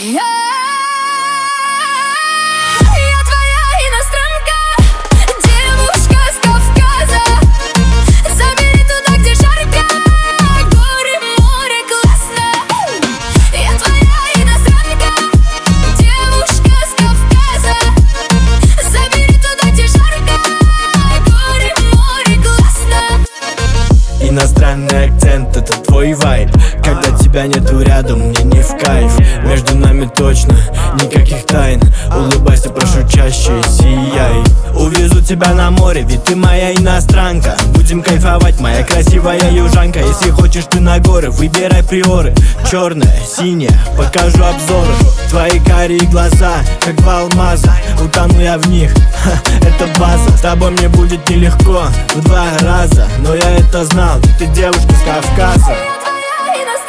Иностранный акцент — это твой вайб. Когда тебя нету рядом, мне не в кайф. Между нами точно никаких тайн. Улыбайся, прошу, чаще сияй. Увезу тебя на море, ведь ты моя иностранка. Будем кайфовать, моя красивая южанка. Если хочешь ты на горы, выбирай приоры. Черная, синяя, покажу обзоры. Твои карие глаза, как два алмаза. Утону я в них, это база. С тобой мне будет нелегко в 2 раза, но я это знал, ты девушка с Кавказа.